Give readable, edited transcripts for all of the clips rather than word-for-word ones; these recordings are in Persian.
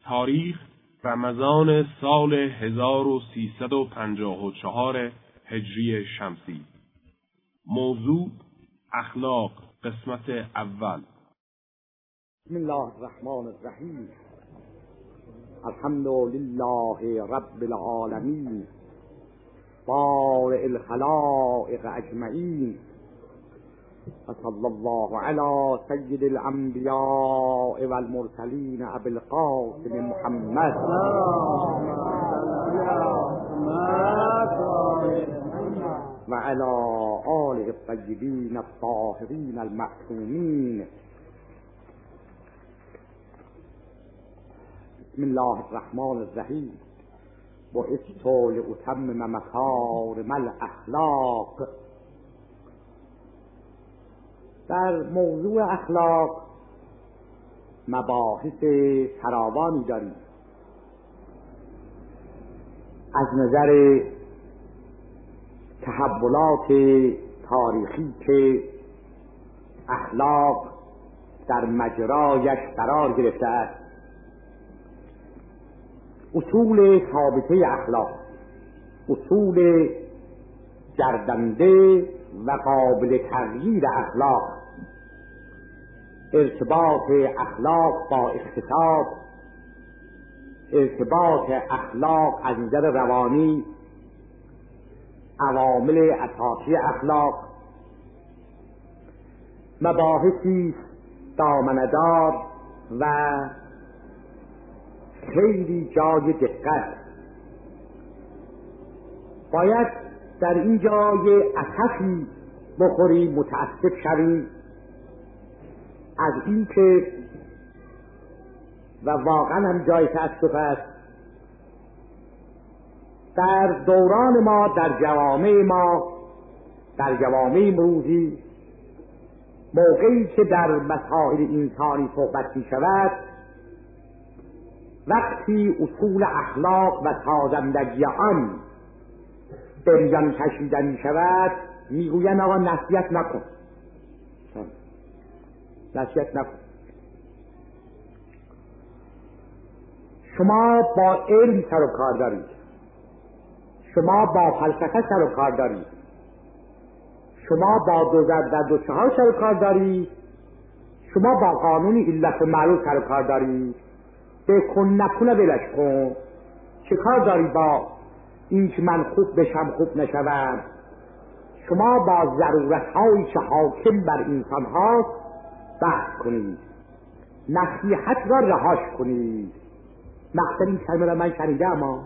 تاریخ رمضان سال 1354 هجری شمسی. موضوع اخلاق، قسمت اول. بسم الله الرحمن الرحیم. الحمد لله رب العالمین بارئ الخلائق اجمعین و صلی الله علی سید الانبیاء والمرسلین ابی القاسم محمد و علی آله الطیبین الطاهرین المعصومین. بسم الله الرحمن الرحیم. بعثت لأتمم مکارم الاخلاق. در موضوع اخلاق مباحث فراوانی داریم. از نظر تحولات تاریخی که اخلاق در مجرایش قرار گرفته است، اصول ثابته اخلاق، اصول گردنده و قابل تغییر اخلاق، ارتباط اخلاق با اقتصاد، ارتباط اخلاق از نظر روانی، عوامل اساسی اخلاق، مباحثی دامنه‌دار و خیلی جای دقت. باید در این جای اسفی بخوریم، متاسف شویم از این که و واقعا هم جای تاسف است در دوران ما، در جوامع امروزی، موقعی که در مسائل انسانی صحبت می شود، وقتی اصول اخلاق و سازندگی آن بریان کشیده می شود، می گویند آقا نصیحت نکن. شما با علم سر و کار دارید، شما با فلسفه سر و کار دارید، شما با دو ضرب در دو چهار سر و کار دارید، شما با قانون علت و معلول سر و کار دارید. بکن نکنه ولش کن. چه کار داری با این که من خوب بشم خوب نشوم؟ شما با ضرورت‌هایی که حاکم بر انسان هاست بحث کنید، نصیحت را رهاش کنید. مقصد این کلمه را من شنیدم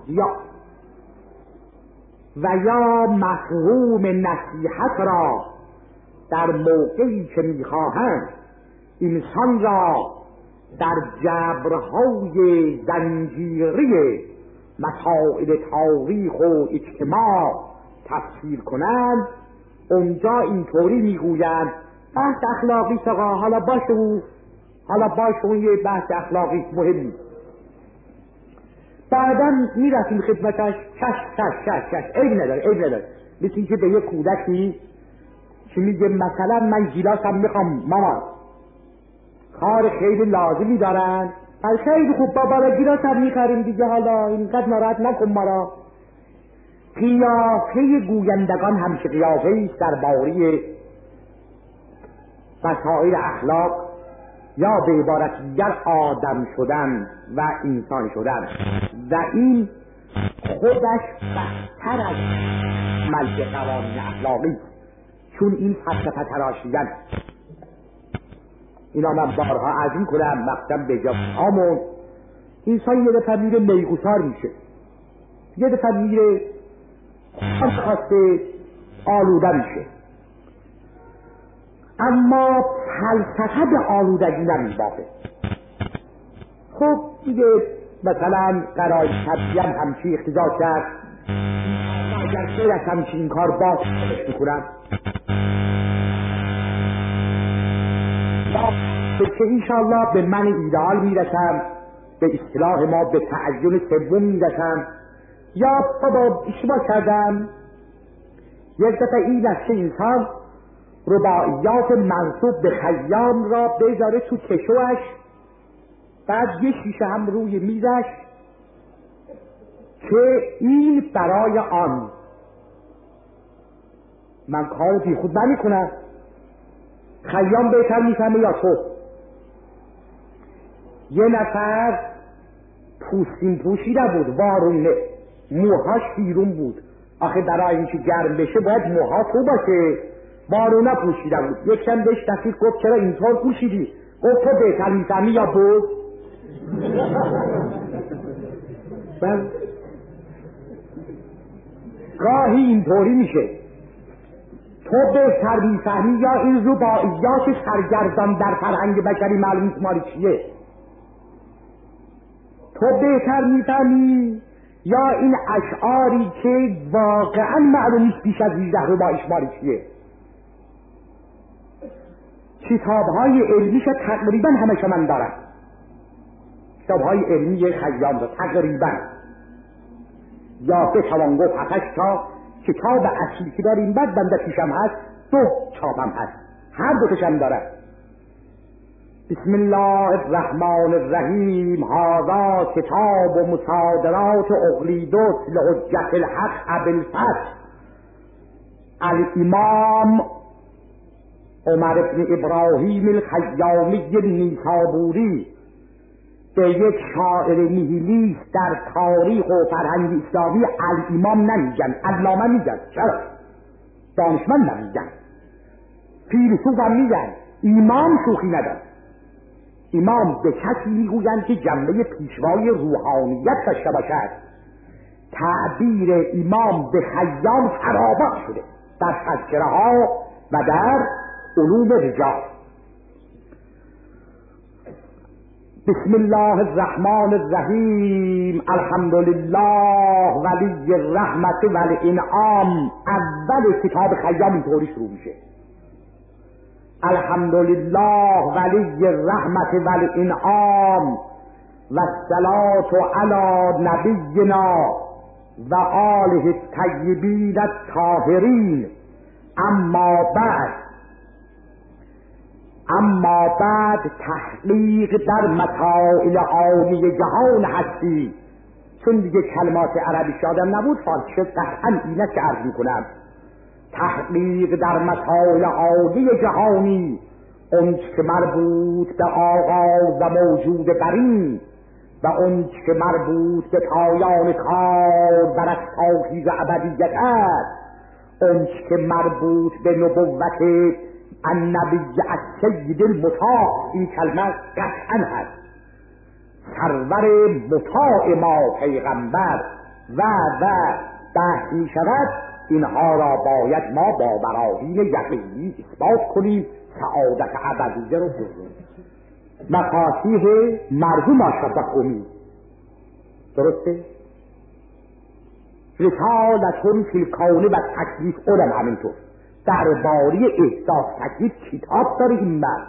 یا مفهوم نصیحت را در موقعی که میخواهند انسان را در جبرهای زنجیری مسائل تاریخ و اجتماع تفسیر کنند، اونجا اینطوری میگویند بحث اخلاقی آقا، حالا باشه اون یه بحث اخلاقی مهمی. بعدا میرسیم خدمتش، چش عیب نداره. مثل این که به یه کودکی که میگه مثلا من گیلاسم میخوام مامان، کار خیلی لازمی دارن، خیلی خوب بابا گیلاسم میخریم دیگه، حالا اینقدر ناراحت نکن ما را. قیافه گویندگان همیشه قیافه است درباره مسائل اخلاق، یا به عبارت دیگر آدم شدن و انسان شدن، و این خودش بهتر از عمل قوانین اخلاقی، چون این فلسفه تراشیدن. اینا من بارها عرض می‌کنم، مقصد به جا آمون انسان یه دفعه میره میگسار میشه، یه دفعه میره خواسته آلوده میشه، اما فلسفه به آلودگی نمیبافه. خب دیگه مثلا قرار طبیعی همچی اختزاز کرد، اگر خیر از همچی این کار باز میکنن که انشاءالله به من ایدئال میرسم، به اصطلاح ما به تعین سوم میرسم، یا بابا اشتباه کردم. یک دفعه این نفسه انسان رباعیات منصوب به خیام را بذاره تو کشوش بعد یه شیشه هم روی میزش که این برای آن. من کار بی خود نمی کنم، خیام بهتر میفهمه یا تو. یه نفر پوستین پوشیده بود، وارونه، موهاش بیرون بود. آخه برای اینکه گرم بشه باید موها تو باشه، وارونه پوشیده بود. یکم بهش دقیق گفت چرا اینطور پوشیدی؟ گفت تو بهتر میفهمی یا بود؟ گاهی اینطوری میشه، تو بهتر میفهمی یا این رباعیات سرگردان در فرهنگ بشری معلوم نیست مالی چیه. تو بهتر میفهمی یا این اشعاری که واقعا معلوم نیست بیش از 18 رباعیش مالی چیه. کتابهای علمیش تقریبا همه من دارم، کتابهای علمی خیام رو تقریبا، یا بتوان گفت 7 تا کتاب اصلی که داریم، بعد بنده پیشم هست 2 چاپم هست، هر 2 تاشم داره. بسم الله الرحمن الرحیم. هذا کتاب و مصادرات اقلیدس لحجت الحق ابوالفتح الامام عمر بن ابراهیم الخیامی نیسابوری، به یک شاعر نیهیلیست در تاریخ و فرهنگ اسلامی الامام نمیگن، علامه میگن. چرا؟ دانشمند نمیگن، فیلسوف هم میگن. امام شوخی نداره. امام به کسی میگویند که جنبه پیشوای روحانیت داشته باشد. تعبیر امام به خیام خرابات شده در تذکره ها و در علوم رجال. بسم الله الرحمن الرحیم. الحمد لله ولی الرحمت والانعام. اول کتاب خیام اینطوری شروع میشه، الحمد لله ولی الرحمت والانعام و الصلاة علی نبینا و آله الطیبین الطاهرین. اما بعد تحقیق در مسائل عالی جهان هستی. چون دیگه کلمات عربی شادم نبود، فارسی شد، قطعا اینه که عرض میکنم. تحقیق در مسائل عالی جهانی، اون که مربوط به آغاز و موجود برین و اون که مربوط به پایان کار بر اساسی و ابدیت است، اون که مربوط به نبوت النبی السید المطاع. این کلمه قطعا هست. سرور مطاع ما پیغمبر و بحث می شود. اینها را باید ما با براهین یقینی اثبات کنیم. سعادت ابدیه رو بزنیم. مفاتیح مرحوم آشرف قمی، درسته؟ رسالتون فی الکون و تکلیف اونم همینطور. درباره احساس تکلیف کتاب داره این مرد.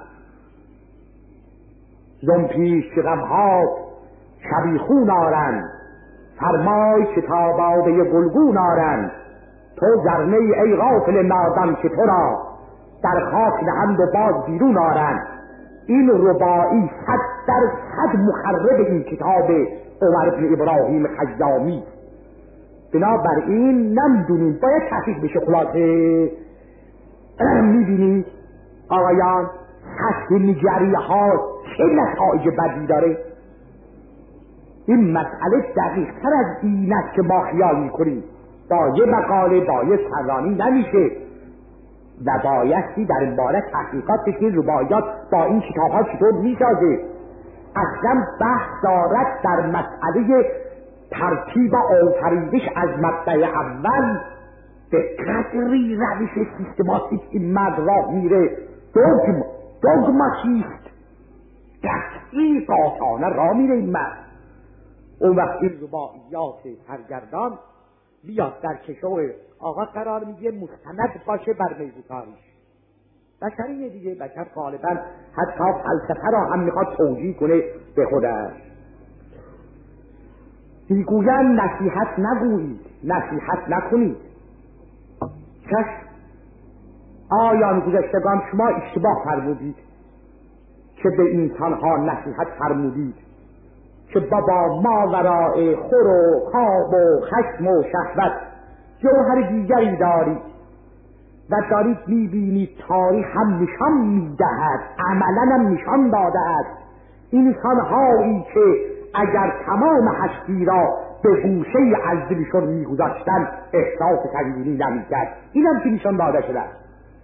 زن پیش که غمهات شبیخون آرن، فرمای کتاب آده گلگون آرن. تو زرنه ای غافل نادان که تو را در خاک نهند و باز بیرون آرن. این رباعی 100% مخرب این کتاب عمر بن ابراهیم خیامی. بنابراین نمیدونیم، باید تحقیق بشه. خلاصه میبینید آقایان سطح نگریه ها چه نتایج بدی داره. این مسئله دقیق تر از این است که ما خیال میکنیم. با یه مقاله با یه سرانی نمیشه و بایستی در این باره تحقیقات بشید. رباعیات با این کتاب ها چطور میسازه. اصلا بحث دارد در مسئله ترتیب آفریدش از مبدأ اول. به قدری روش سیستماتیک این مرد راه میره. دوگماتیست قطعی قاطعانه راه میره این مرد. اون وقت این رباعیات سرگردان بیاد در کشو آقا قرار میگه مستند باشه بر میزوکاریش. بشریه دیگه، بشر غالبا حتی فلسفه را هم میخواد توجیه کنه به خودش. میگوین نصیحت نگویید، نصیحت نکنید. چشم، آیان گذشتگان شما اشتباه فرمودید که به انسانها نصیحت فرمودید. که بابا ماورای خور و خواب و خشم و شهوت جوهر دیگری دارید و دارید میبینید تاریخ هم نشان میدهد، عملا هم نشان داده است انسانهایی که اگر تمام هستی را به گوشه از دلشون میگذاشتن احساس سنگینی نمیکرد. این هم که نشان داده شده است.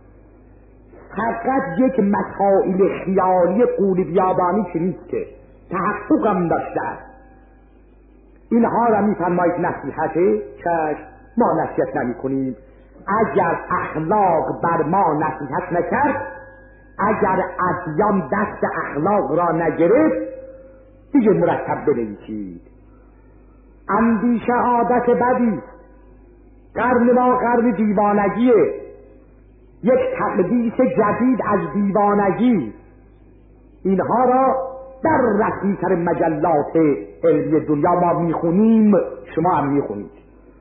فقط یک مسائل خیالی قول بیابانی که نیست که تحقق هم داشته است. اینها را میفرمایید نصیحته چشم ما نصیحت نمی کنیم. اگر اخلاق بر ما نصیحت نکرد، اگر ادیان دست اخلاق را نگرفت، دیگه مرتب بنویسید. اندیشه عادت بدی، قرن ما قرن دیوانگیه، یک تقدیس جدید از دیوانگی. اینها را در رسمی‌تر مجلات علمی دنیا ما میخونیم، شما هم میخونید.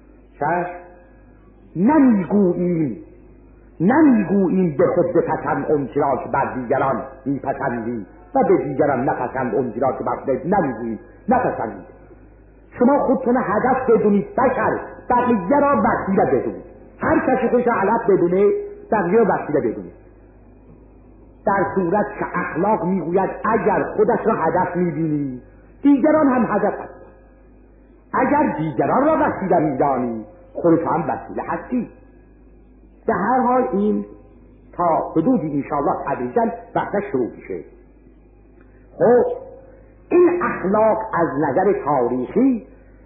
نمیگوییم به خود بپسند اون چرا که بر دیگران میپسندی و به دیگران نپسند اون چرا که بر خود نمیگویید نپسندید. شما خودتون هدف بدونید، بشر بقیه را وسیله بدونید. هر کسی خودش علت بدونه، بقیه را وسیله بدونید. در صورت که اخلاق میگوید اگر خودش را هدف میبینی، دیگران هم هدف هست. اگر دیگران را وسیله میدانی، خودت هم وسیله هستی. به هر حال این تا حدودی انشاءالله تدریجاً وقتش شروع میشه. خب این اخلاق از نظر تاریخی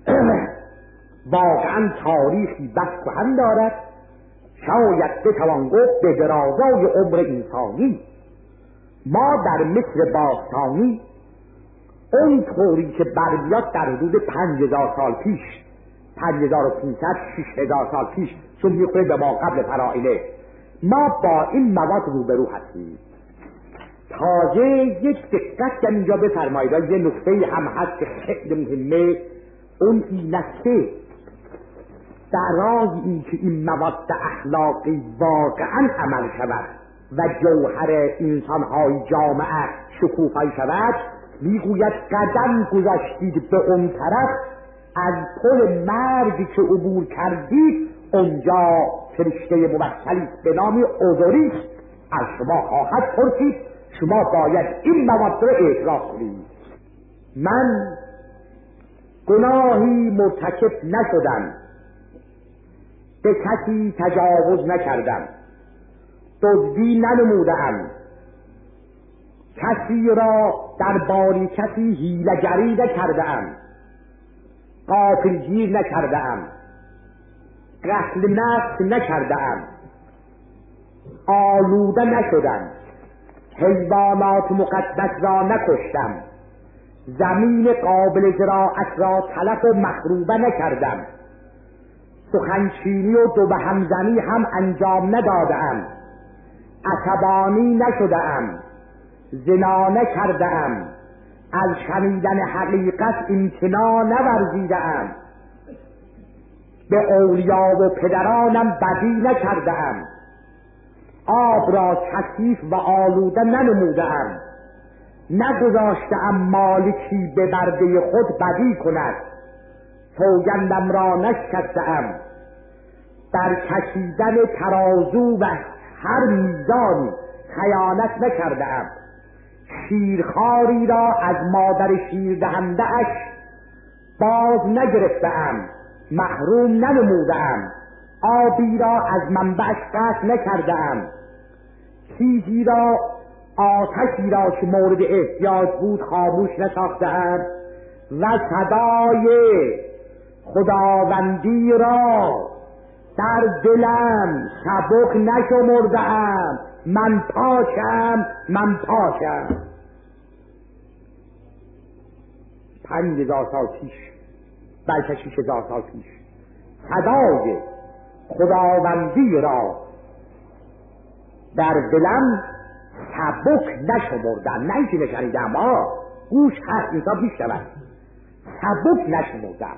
واقعا تاریخی بس کهن دارد. شاید بتوان گفت به درازای عمر انسانی ما در مصر باستانی اون طوری که برمیاد در حدود 5000 سال پیش، 5500 6000 سال پیش، چون میخوره به ما قبل فرائله، ما با این مواد روبرو هستیم. تازه یک دقت اینجا بفرمایید، یه نکته هم هست که خیلی مهمه. اون این است که برای این که این مواد اخلاقی واقعا عمل شود و جوهر انسانهای جامعه شکوفایی شود، میگوید قدم گذاشتید به اون طرف، از پل مرگی که عبور کردید اونجا فرشته موکلی به نام اوزوریس از شما خواهد پرسید، شما باید این مواد را اعتراف کنید. من گناهی مرتکب نشدم، به کسی تجاوز نکردم، دزدی ننمودم، کسی را در باری کسی حیله‌گری نکردم، غافلگیر نکردم، قتل نفس نکردم، آلوده نشدم، حیوانات مقدس را نکشتم، زمین قابل زراعت را تلف و مخروبه نکردم، سخنچینی و دو به همزنی هم انجام ندادم، عصبانی نشدم، زنا نکردم، از شنیدن حقیقت امتناع نورزیدم، به اولیا و پدرانم بدی نکردم، آب را کثیف و آلوده ننمودم، نگذاشتم مالکی به برده خود بدی کند، سوگندم را نشکستم، در کشیدن ترازو و هر میزانی خیانت نکردم، شیرخواری را از مادر شیر دهنده اش باز نگرفتم، محروم ننمودم، آبی را از منبعش قطع نکردم، چیزی را آتشی را که مورد احتیاج بود خاموش نساختم و صدای خداوندی را در دلم سبک نشمردم. من پاکم، من پاکم. 5000 سال پیش، بلکه 6000 سال پیش، صدای خداوندی را در دلم سبک نشمردم. نه اینکه نشنیدم، گوش هست انسان بیشتر، سبک نشمردم.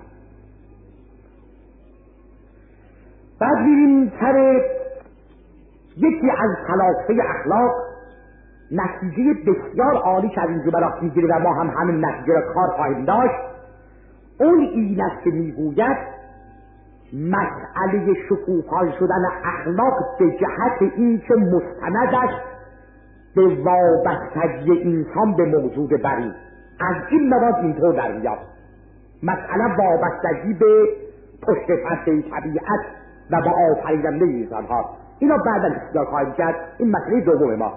بعد میریم سر یکی از خلاصه اخلاق، نتیجه بسیار عالی که از این جملات میگیره و ما هم همین نتیجه را کار خواهیم داشت، اون این است که میگوید مسئله شکوفا شدن اخلاق به جهت این که مستندش به وابستگی انسان به موجود بری، از این مواد اینطور در میاد. مسئله وابستگی به پشت پرده طبیعت و با آفریدنده انسان ها، اینا بعدا اصلاح خواهیم کرد. این مسئله دوم ما.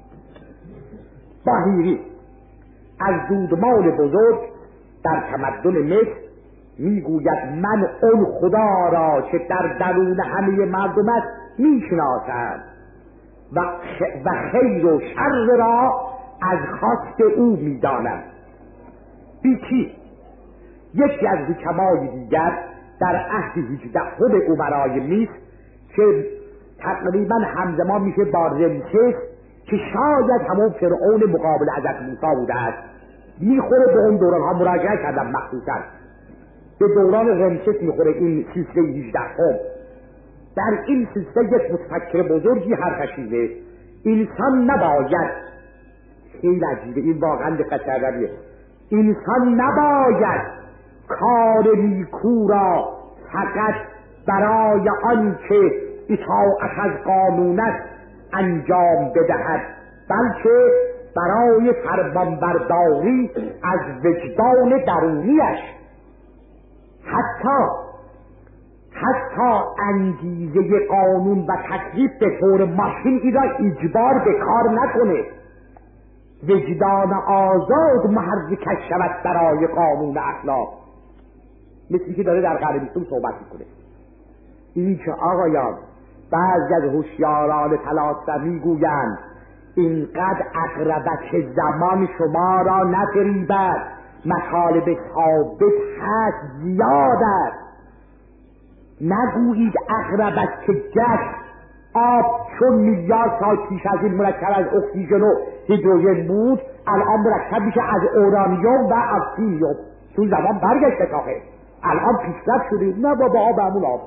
باهیری از دودمان بزرگ در تمدن مصر میگوید من اون خدا را که در درون همه مردم است میشناسم و خیر و شر را از خواست او میدانم. بیکی یکی از حکمای دیگر در عهد 18 امرای مصر که تقریبا همزمان میشه با رمسس که شاید همون فرعون مقابل حضرت موسی بوده است، میخوره به اون دوران ها مراجعه کردم، مخصوصا به دوران رمسس میخوره این سلسله 18. در این سلسله یک متفکر بزرگی حرفشیده انسان نباید، خیلی عجیبه این واقعا دقت کردنیه، انسان نباید کار نیکو را فقط برای آنکه اطاعت از قانون است انجام بدهد، بلکه برای فرمانبرداری از وجدان درونیش. حتی انگیزه قانون و تکلیف به طور ماشین را اجبار به کار نکنه، وجدان آزاد محرکش شود برای قانون اخلاق. مثلی که داره در قرن 20 صحبت میکنه. این که آقایان بعضی از هوشیاران فلاسفه میگویند اینقدر اقربک زمان شما را نفریبد، مطالب ثابت هست، زیاد است. نگویید اقربک گشت آب چون میلیارد سال پیش از این مرکب از اکسیژن و هیدروژن بود، الان مرکب میشه از اورانیوم و اکسیژن. تو زمان برگشته کاخه، الان پیشرفت شده. نه بابا آب همون آب.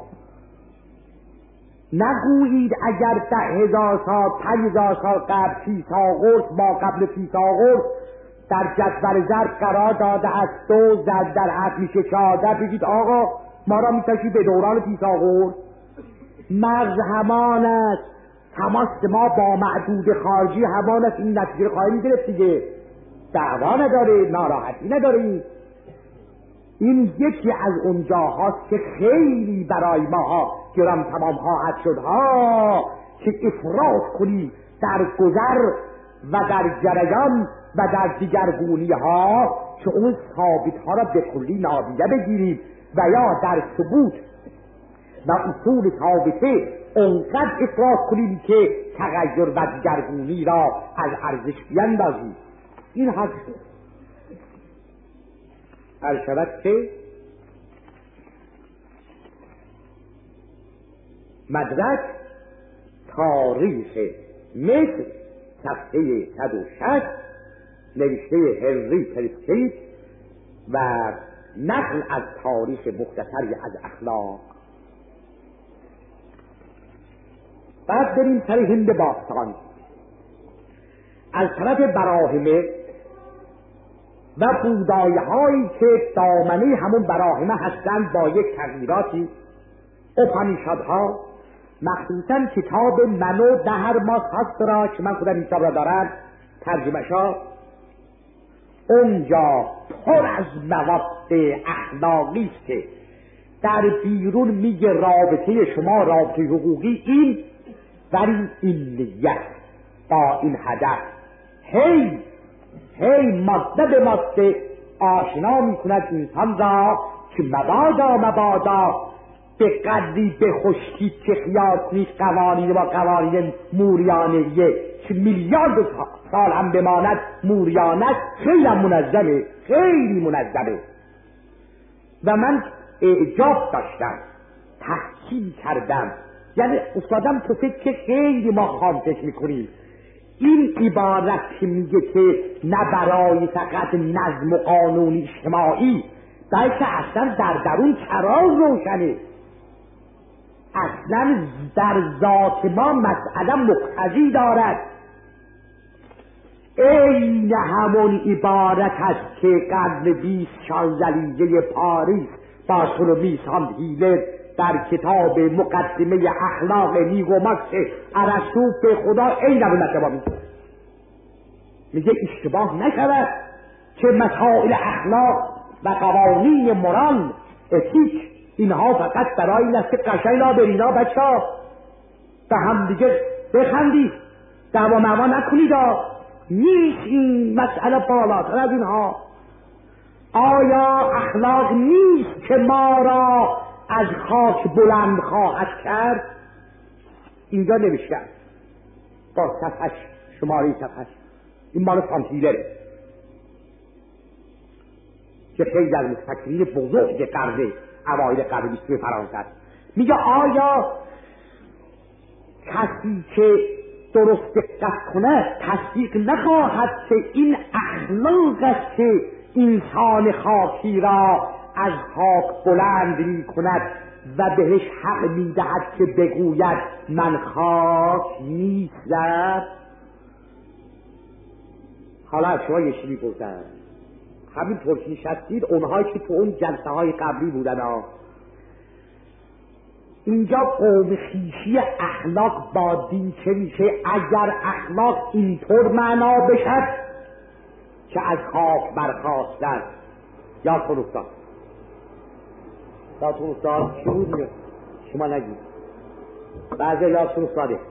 نگویید اگر 10,000 سال 5,000 سال قبل فیثاغورس ما قبل فیثاغورس در جدول ضرب قرار داده است 2 ضرب در 7 میشه 14، بگید آقا ما را میکشید به دوران فیثاغورس. مغز همان است، تماس ما با معدود خارجی همان است. این نتیجه خواهیم گرفت دیگه، دعوا نداره، ناراحتی نداره. این یکی از اونجا هاست که خیلی برای ما گرام تمام خواهد شد که افراط کنی در گذر و در جریان و در دیگرگونی ها، که اون ثابت ها را به کلی نادیده بگیریم و یا در ثبوت و اصول ثابته اونقدر افراط کنیم که تغییر و دیگرگونی را از ارزش بیندازیم. این هست ارشبت که مدرک تاریخ مصر صفحه 160 نوشته هنری پریسکیت و نقل از تاریخ مختصری از اخلاق. بعد بریم سر هند باستان. از طرف براهمه و بودایی هایی که دامنه همون براهمه هستند با یک تغییراتی، اپانیشادها مخصوصا کتاب منو دهرما شاسترا که من خودم این کتاب را دارم ترجمه‌شا، اونجا پر از مواد اخلاقی است که در بیرون میگه رابطه شما رابطه حقوقی این ولی این نیت با این هدف هی ماده به ماده آشنا میکند انسان را که مبادا به قدری به خشکی که خیال کنید قوانین و قوانین موریانهیه که میلیارد سال هم بماند موریانت خیلی منظمه و من اعجاب داشتم، تحقیق کردم. یعنی افتادم تو فکر که خیلی ما خامتش میکنیم. این عبارت که میگه که نه برای فقط نظم و قانون اجتماعی بلکه اصلا در درون چراغ روشنه، اصلا در ذات ما مسئله مقتضی دارد. این همون عبارت است که قرن 20 شانزلیزه پاریس بارتولومی هیلر در کتاب مقدمه اخلاق نیگو ماکس ارسطو به خدا این نبودت میگه اشتباه نشود که مسائل اخلاق و قوانین مورال اتیک اینها فقط برای این است که قشنگ لا برینا بچه ها به هم دیگه بخندید دعوا معوا نکنید نیست این مسئله بالاتر از اینها. آیا اخلاق نیست که ما را از خاک بلند خواهد کرد؟ اینجا نوشتم با صفحش شماره صفحش این مال سانتیلره که خیلی از مفکرین بزرگ قرن اوایل قرن 20 فرانسه است. میگه آیا کسی که درست دقت کنه تصدیق نخواهد که این اخلاق است که انسان خاکی را از خاک بلند می کند و بهش حق می دهد که بگوید من خاک نیستم؟ حالا شما یه چیزی بودن همین طور که نشستید اونهایی که تو اون جلسه های قبلی بودن اینجا قوم خویشی اخلاق با دین چه میشه؟ اگر اخلاق اینطور معنا بشد که از خاک برخاستن یا کنوستان چی بود میگه؟ شما نگید بعضی یا کنوستانه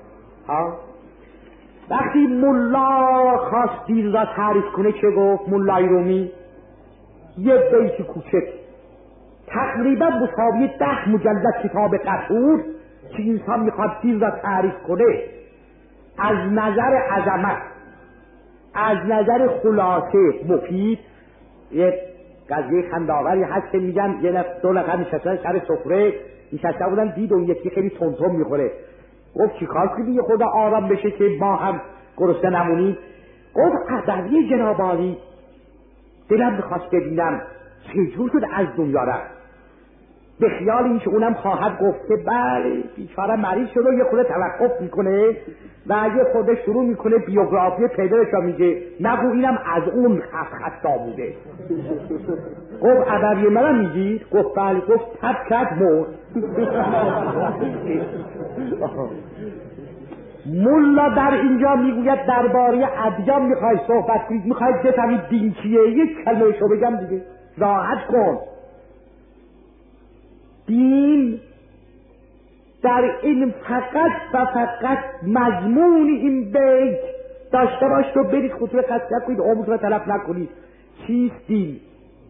وقتی ملا خواست دین را تعریف کنه چه گفت؟ ملای رومی یه بیت کوچک تقریبا مساوی 10 مجلد کتاب قطور که انسان میخواد دین را تعریف کنه از نظر عظمت از نظر خلاصه مفید. یک قضیه خنداوری هست که میگن یه دو نفر نشستن سر سفره نشسته بودن دید اون یکی خیلی تونتون میخوره گفت چی کار کنی یه خود آرام بشه که ما هم گرسنه نمونیم؟ گفت قدری جناب عالی دلم میخواست ببینم چجور شد از دنیا رفت. به خیال این که اونم خواهد گفت که بله بیچاره مریض شده یه خود توقف میکنه و یه خود شروع میکنه بیوگرافی پدرش را میگه نگو اینم از اون خطا بوده. گفت ادبی منم میگید؟ گفت بله. گفت تب کرد مرد. ملا در اینجا میگوید درباره ادیان میخوای صحبت کنید میخوای بفهمید دین چیه؟ یک کلمه شو بگم دیگه راحت کن. دین در این فقط و فقط مضمون این بیت داشته باش تو برید خطوه خسته کنید عمر را تلف نکنید. چیست دین؟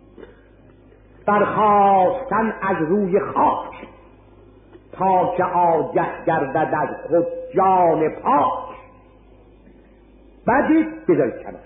برخاستن از روی خاک تا که آگه گردد از خود جان پاک. بعدی بذارید کنار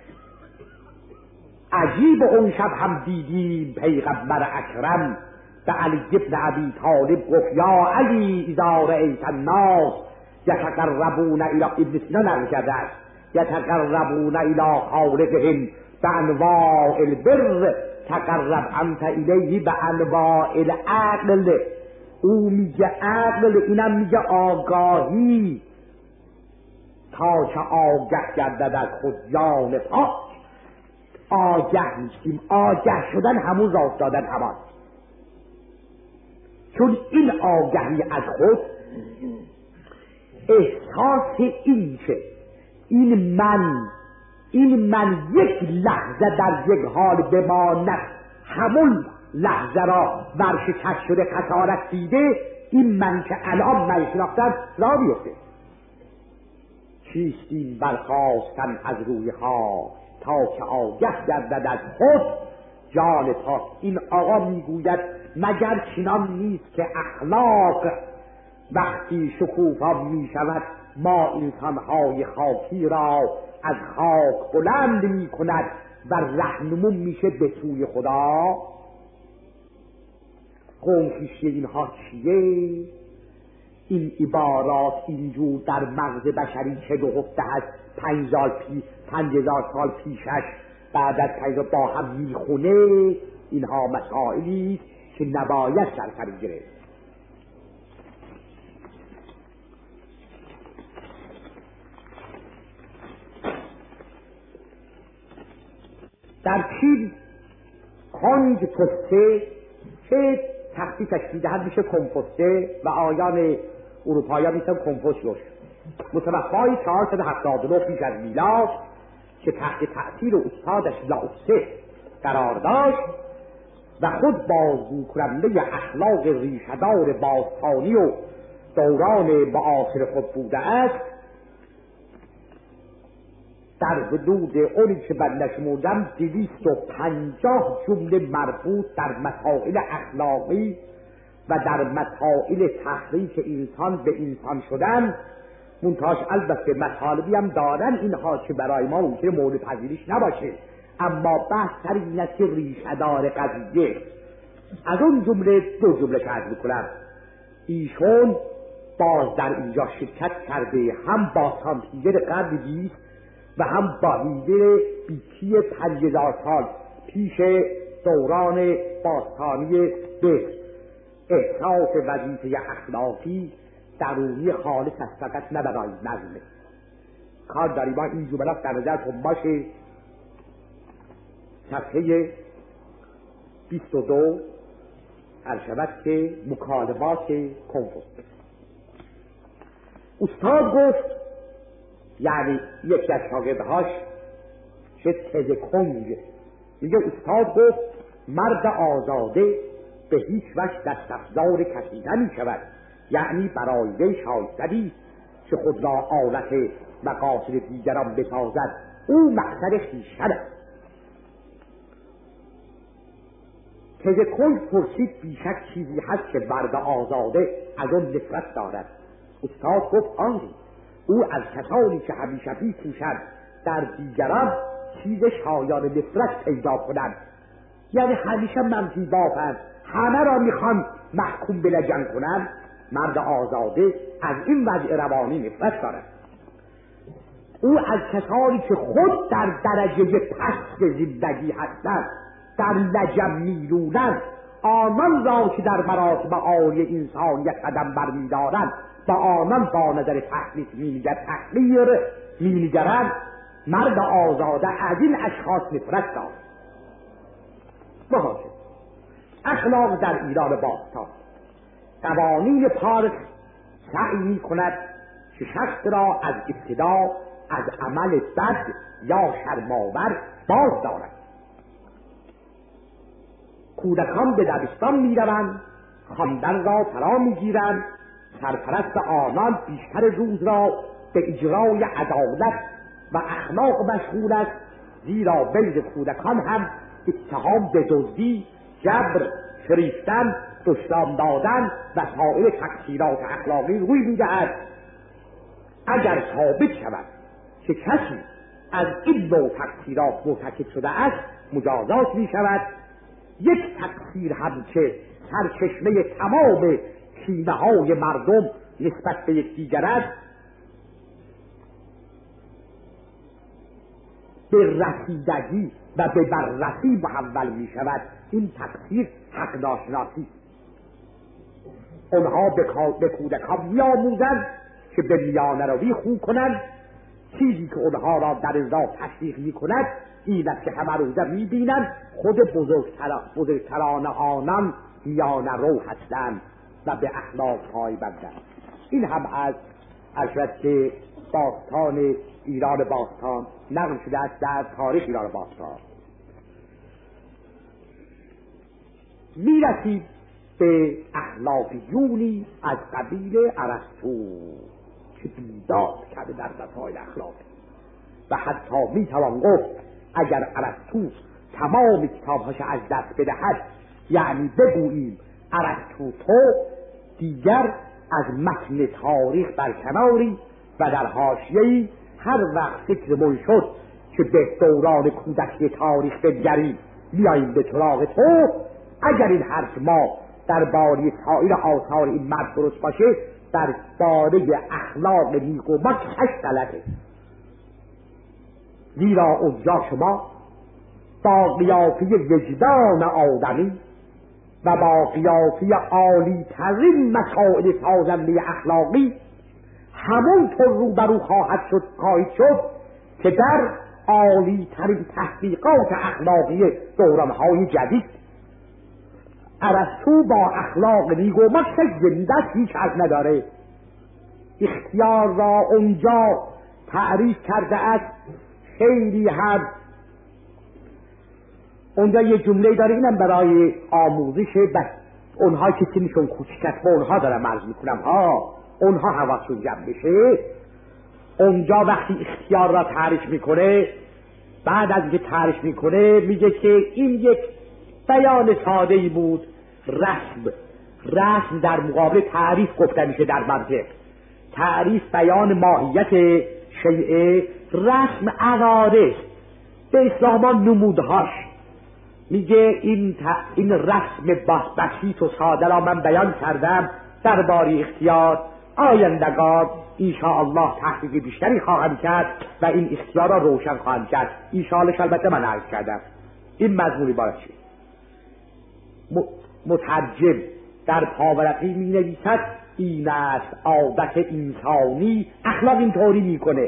عجیب اون شب هم دیدیم پیغمبر اکرم به علی ابن ابی طالب گفت یا علی اذا رأیت الناس یتقربون الی ابن سینا نقل کرده است یتقربون الی خالقهم بانواع البر تقرب انت الیه بانواع العقل. او میگه عقل اینم میگه آگاهی تا که آگه گردد از خود جان پاک. آگه میشیم آگه شدن همون راه دادن همان چون این آگهی از خود احساس این که این من یک لحظه در یک حال بماند همون لحظه را ورشکست شده خسارت دیده این من که الان من شناختم را بیفته. چیست این برخاستن از روی خاک تا که آگه گردد از خود جان پاک؟ این آقا میگوید مگر چنان نیست که اخلاق وقتی شکوفا می شود ما انسانهای خاکی را از خاک بلند می کند و رهنمون میشه به سوی خدا؟ قوم خویشی اینها چیه؟ این عبارات اینجور در مغز بشری چه گفته هست 5000 سال پیشش بعد از 5000 با هم میخونه. اینها مسائلی که نباید سرسری گرفت. در چین کنج پسته که تختی تشکیل دهد میشه کمپوسته و آیان اروپایی میشن کمپوسیوس، متوفای 479 پیش از میلاد که تحت تأثیر استادش لاوتسه قرار داشت و خود بازگو کننده اخلاق ریشه‌دار باستانی و دوران معاصر خود بوده است. در حدود اونی که من نشمردم 250 جمله مربوط در مسائل اخلاقی و در مسائل تحریک انسان به انسان شدن، منتهاش البته مطالبی هم دارن اینها که برای ما ممکنه مورد پذیرش نباشه، اما بحث سر این است که ریشه‌دار قضیه. از اون جمله 2 جمله که عرض می‌کنم، ایشون باز در اینجا شرکت کرده، هم با سانتیگر قرن 20 و هم با هیده بیکی 5000 سال پیش دوران باستانی به احساس وظیفه اخلاقی درونی خالص است، فقط نه برای نظمه. کار داریم ما این جملات در نظرتون باشه. صفحه 22 شود که مکالمات کنفوسیوس. استاد گفت، یعنی یکی از شاگردهاش که تزکنگ، میگه استاد گفت مرد آزاده به هیچ وجه دست افزار کسی نمی شود، یعنی برای وی شایستگی که خود را آلت مقاصد دیگران بسازد، او مقصد خویشتن است. تزکنگ پرسید بیشک چیزی هست که مرد آزاده از اون نفرت دارد؟ استاد گفت آنی، او از کسانی که همیشه بی‌کوشند در دیگران چیز شایان نفرت پیدا کنند، یعنی همیشه منفی بافند، همه را میخوان محکوم به لجن کنند. مرد آزاده از این وضع روانی نفرت دارد. او از کسانی که خود در درجه پست زندگی هستند در لجن میلونند، آنان را که در مراتب عالی انسانیت قدم برمی‌دارند با آنان با نظر تحقیر می‌نگرند. مرد آزاده از این اشخاص نفرت دارد. مهاجم اخلاق در ایران باستان، قوانین پارس سعی می‌کند که شخص را از ابتدا از عمل بد یا شرم‌آور باز دارد. کودکان به دبستان می‌روند، خواندن را فرا می‌گیرند، سرپرست آنان بیشتر روز را به اجرای عدالت و اخلاق مشغول است، زیرا بین کودکان هم اتهام به دزدی، جبر، فریفتن، دشنام دادن و سایر تقصیرات اخلاقی روی می‌دهد. اگر ثابت شود که کسی از این نوع تقصیرات مرتکب شده است، مجازات می‌شود. یک تقصیر هم که سرچشمه تمام کینه‌های مردم نسبت به یکدیگر است، به رسیدگی و به بررسی محول می شود. این تقصیر حق ناشناسی. اونها به کودکان می آموزند که به میانه روی خو کنند. چیزی که اونها را در ازا تشویق می کند این است که همه روزه می بینند خود بزرگتران آنان میانه رو هستند و به اخلاق پایبندند. این هم از اشرت که باستان ایران باستان نقل شده است در تاریخ ایران باستان. میرسید به اخلاقیونی از قبیل ارسطو که بیداد کرده در مسائل اخلاق و حتی میتوان گفت اگر ارسطو تمام کتابهاش از دست بدهد، یعنی بگوییم ارسطو تو دیگر از متن تاریخ برکناری و در حاشیه‌ای هر وقت فکرمون شد که به دوران کودکی تاریخ بنگریم میاییم به سراغ تو. اگر این حرف ما در باره سایر آثار این مرد درست باشه، در باره اخلاق نیک و بد کش غلطه. زیرا اونجا شما با قیافه وجدان آدمی و با قیافه عالی ترین مسائل سازنده اخلاقی همونطور روبرو خواهید شد که در عالی ترین تحقیقات اخلاقی دورانهای جدید. ارسطو با اخلاق نیکوماکسش زنده هیچ حرف نداره. اختیار را اونجا تعریف کرده است. خیلی هم اونجا یه جمله داره، اینم برای آموزش اونها که سنشون کوچکت، با اونها دارم عرض میکنم اونها حواسشون جمع بشه. اونجا وقتی اختیار را تعریف میکنه، بعد از اینکه تعریف میکنه میگه که این یک بیان ساده‌ای بود. رسم در مقابل تعریف گفته میشه در منطق. تعریف بیان ماهیت شیء، رسم عوارض به اسلام نمودهاش. میگه این رسم بسیط و ساده را من بیان کردم درباره اختیار. آیندگان انشاءالله تحقیق بیشتری خواهم کرد و این اختیار را روشن خواهم کرد. انشاءالله البته من عرض کردم این مضمون باید چی. مترجم در پاورقی می نویسد این است عادت انسانی. اخلاق اینطوری میکنه،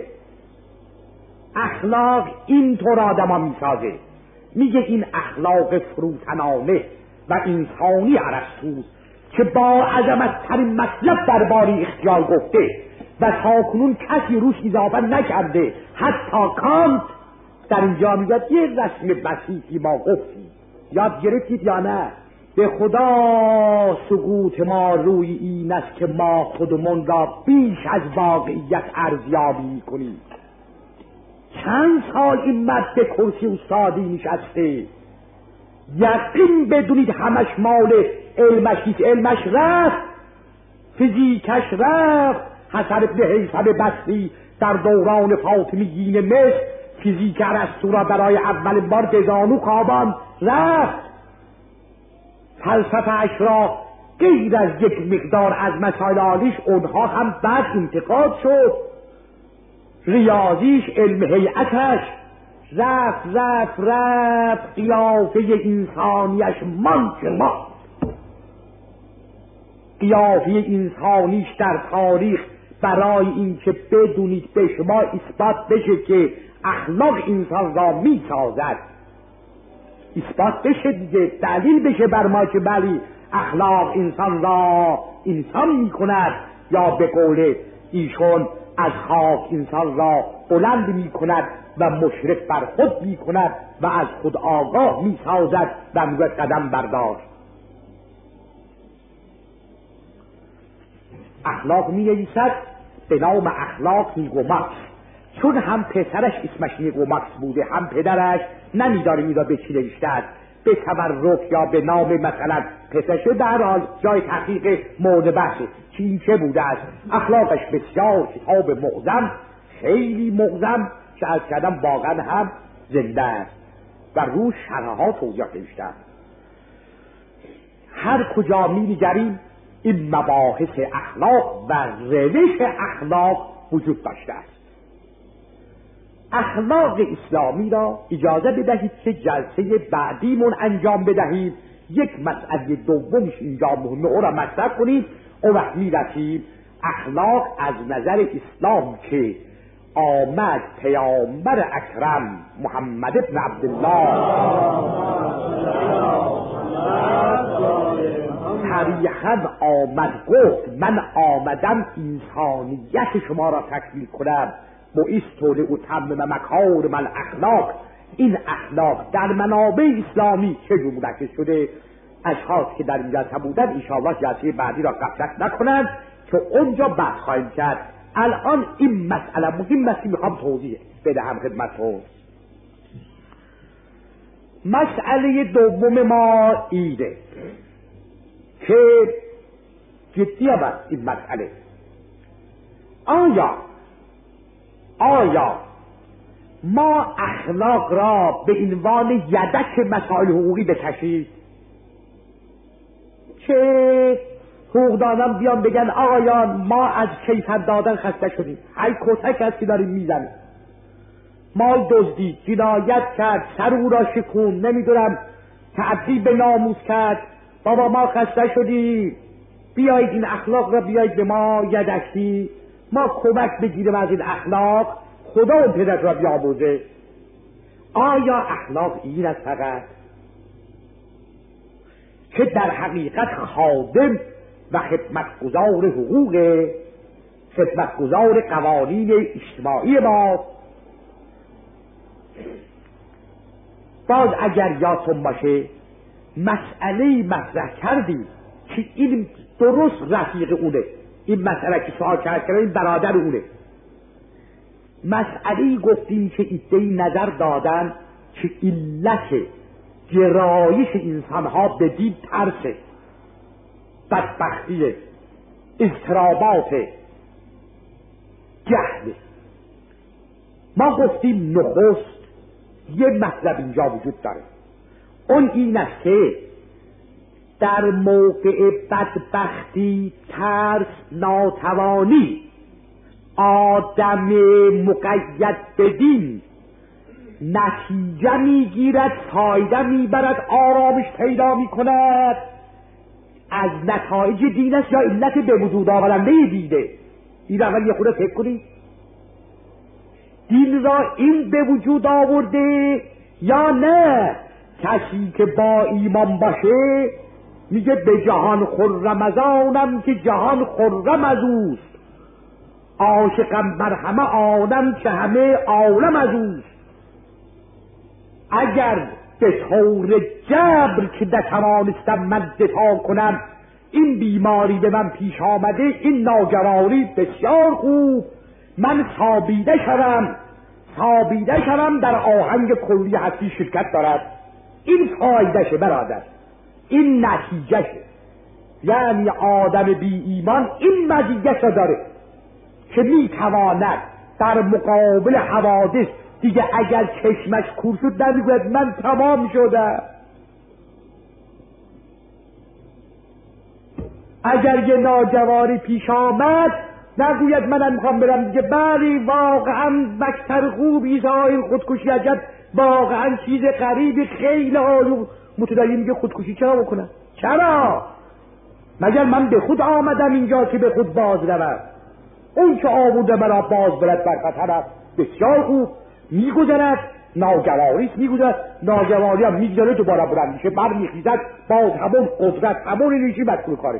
اخلاق اینطور آدم می سازه. میگه این اخلاق فروتنانه و انسانی ارسطو که با عظمت ترین مطلب درباره اختیار گفته و تاکنون کسی روش اضافه نکرده، حتی کانت در اینجا میگه یه رسم بسیطی ما گفتیم، یاد گرفتید یا نه؟ به خدا سقوط ما روی این است که ما خودمون را بیش از واقعیت ارزیابی کنیم. چند سال این مرد به کرسی استادی نشسته، یقین بدونید همش مال علمش نیست. علمش رفت، فیزیکش رفت. حسن ابن هیثم بصری در دوران فاطمیین مصر فیزیک ارسطو را برای اولین بار به زانو خواباند، رفت. فلسفه‌اش را غیر از یک مقدار از مسائل عالیش اونها هم بعد انتقاد شد. ریاضیش، علم هیئتش رفت قیافه انسانیش ما قیافه انسانیش در تاریخ برای این که بدونید به شما اثبات بشه که اخلاق انسان را می سازد، اثبات بشه دیگه، دلیل بشه بر ما که بلی اخلاق انسان را انسان می کند، یا به قول ایشون از خاک انسان را بلند می کند و مشرف بر خود می کند و از خود آگاه می سازد و می قدم بردار. اخلاق می نویسد به نام اخلاق نیکوماکس، چون هم پسرش اسمش نیکوماکس بوده هم پدرش، نمیداریم این را به چی نوشته است، به تبرک یا به نام مثلا پسرش. در حال جای تحقیق مورد بحثه چه بوده است. اخلاقش بسیار کتاب معظم، خیلی معظم که از کردم واقعا هم زنده است و روش شرحها توضیح نوشته است. هر کجا می نگریم این مباحث اخلاق و روش اخلاق وجود داشته است. اخلاق اسلامی را اجازه بدهید که جلسه بعدیمون انجام بدهید. یک مسئله دومش اینجا مهمه، او را مطرح کنید. او وقت میرسیم اخلاق از نظر اسلام که آمد پیامبر اکرم محمد ابن عبدالله صریحاً آمد گفت من آمدم انسانیت شما را تکمیل کنم، بعثت لأتمم مکارم الاخلاق. این اخلاق در منابع اسلامی چه جمله شده؟ اشخاص که در این جلسه بودن انشاءالله جلسه بعدی را غفلت نکنند که اونجا بحث خواهیم کرد. الان این مسئله مهم است، میخوام توضیح بدهم خدمتتون. مسئله دوم ما اینه که جدی است این مسئله. آیا ما اخلاق را به عنوان یدک مسائل حقوقی بکشید؟ چه حقوقدانان بیان بگن آقایان ما از کیفر دادن خسته شدیم، هی کتک هست که داریم میزنیم، مال دزدید، جنایت کرد، سر او را شکون، نمیدونم تعدی به ناموس کرد، بابا ما خسته شدیم، بیایید این اخلاق را بیایید به ما یدکی، ما کمک بگیریم از این اخلاق، خدا اون پدر را بیاموزه. آیا اخلاق این است فقط که در حقیقت خادم و خدمتگزار حقوق، خدمتگزار قوانین اجتماعی ما؟ باز اگر یادتون باشه مسئله مطرح کردیم که این درست رفیق اونه، این مسئله که سوال کرد این برادر اونه. مسئله گفتیم که ایده‌ای نظر دادن که علت گرایش انسانها به دین ترسه، بدبختی، اضطرابات، جهل. ما گفتیم نخست یه مطلب اینجا وجود داره، اون این است که در موقع بدبختی، ترس، ناتوانی آدم مقید به دین نتیجه میگیرد، فایده میبرد، آرامش پیدا میکند، از نتایج دین است یا علت به وجود آورنده دینه؟ این اول یه خورده فکر کنید. دین را این به وجود آورده یا نه؟ کسی که با ایمان باشه میگه به جهان خرم از آنم که جهان خرم از اوست، عاشقم بر همه آدم که همه عالم از اوست. اگر به طور جبر که نتوانستم من دفاع کنم این بیماری به من پیش آمده، این ناگواری بسیار خوب، من ثابیده شدم در آهنگ کلی هستی شرکت دارد. این فایدهشه برادر، این نتیجهشه. یعنی آدم بی ایمان این مزیت را داره که میتواند در مقابل حوادث دیگه اگر چشمش کور شد نمیگوید من تمام شده، اگر یه ناجواری پیش آمد نگوید منم میخوام برم دیگه، بلی واقعا بکتر خوبی این خودکشی، عجب واقعا چیز غریبی، خیلی آلو متدین میگه خودکشی چرا بکنم؟ چرا؟ مگر من به خود آمدم اینجا که به خود باز روم؟ اون که آورده مرا باز برد بر خطر است، بسیار خوب، میگذرد، ناجواریست، میگذرد، ناجواری هم میگذره، دوباره بلند میشه، بر میخیزد، باز همون قدرت، همون انرژی مشغول کارش.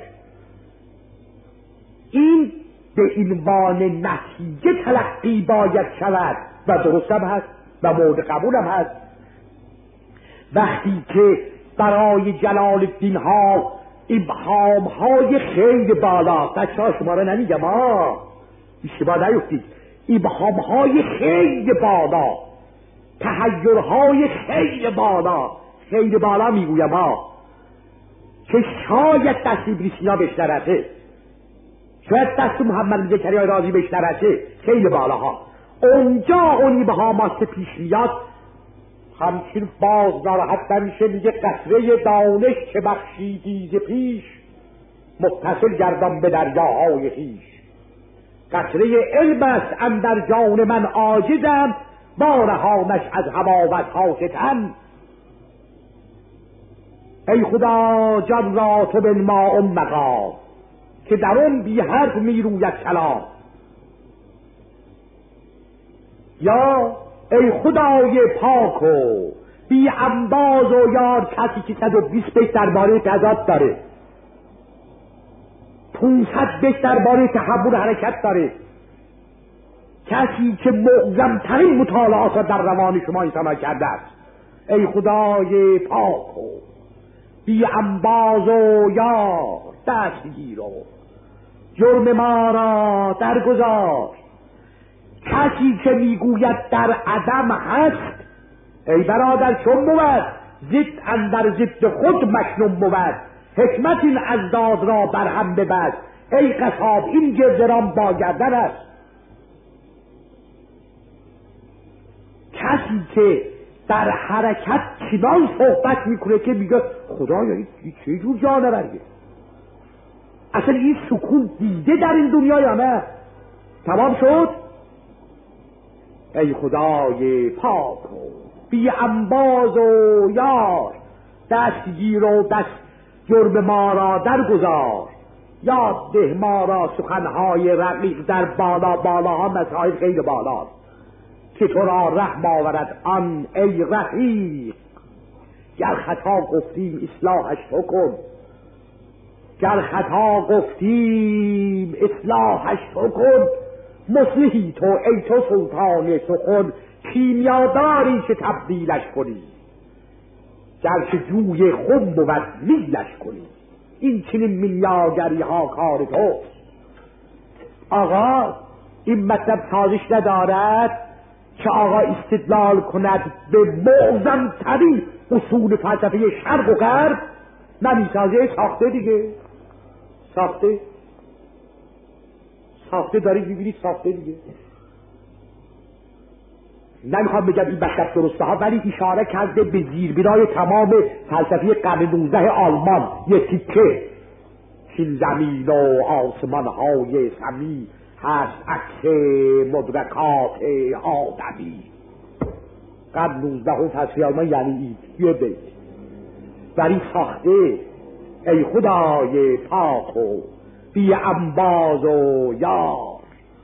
این به عنوان نتیجه تلقی باید شود و درست هم هست و مورد قبول هم هست. وقتی که برای جلال الدین ها ابهام های خیلی بالا، بچه ها شما رو نمیگم اشتباه نیفتید، ابهام های خیلی بالا، تحیرهای خیلی بالا میگویم که شاید دست ابن سینا بشنرته، شاید دست محمد زکریا رازی بشنرته، خیلی بالاها. اونجا اون ابهامات که پیش میاد همچین باز ناراحت نمیشه، میگه قطره دانش که بخشیدی ز پیش، متصل گردان به دریاهای خویش. قطره علم است اندر جان من عاجزم، بارهانش از هواوتها شکن. ای خدا جان را تو بنما مقام، که در اون بی حرف میروید کلام. یا ای خدای پاک و بی انباز و یار، کسی که 120 بیت درباره تضاد داره، 500 بیت درباره تحول حرکت داره، کسی که معظم‌ترین مطالعات را در روان شما انسان کرده است. ای خدای پاک و بی انباز و یار، دستگیر و جرم ما را درگذار. کسی که میگوید در عدم هست، ای برادر چون بود؟ ضد اندر ضد خود مکنون بود، حکمت این ازداد را برهم ببد. ای قصاب این گردران با گردن است. کسی که در حرکت چنان صحبت میکنه که میگه خدایا این چه جور جانوریه، اصلا این سکون دیده در این دنیا یا نه؟ تمام شد. ای خدای پاک و بی انباز و یار، دستگیر و دست جرم ما را درگذار. یاد ده ما را سخنهای رقیق در بالاها، مسائل خیلی بالاست که تو را رحم آورد آن ای رفیق. گر خطا گفتیم اصلاحش تو کن، گر خطا گفتیم اصلاحش تو کن. مصلحی تو ای تو سلطان سخن، کیمیاداری که تبدیلش کنی. گرچه جوی خون بود میلش کنی. این چنین میلیاگری ها کار توست. آقا این مطلب سازش ندارد که آقا استدلال کند به معظم ترین اصول فلسفه شرق و غرب. نمیسازه، ساخته دیگه، ساخته دارید میبینید، ساخته دیگه. نمیخوام بگم این مطلب درسته ها، ولی اشاره کرده به زیربنای تمام فلسفه قرن 19 آلمان. یه تیکه این زمین و آسمان های سمی هست عکس مدرکات آدمی. قرن 19 هم فلسفه آلمان یعنی این یه بیت. ولی ساخته ای خدای پاک و بی انباز و یار.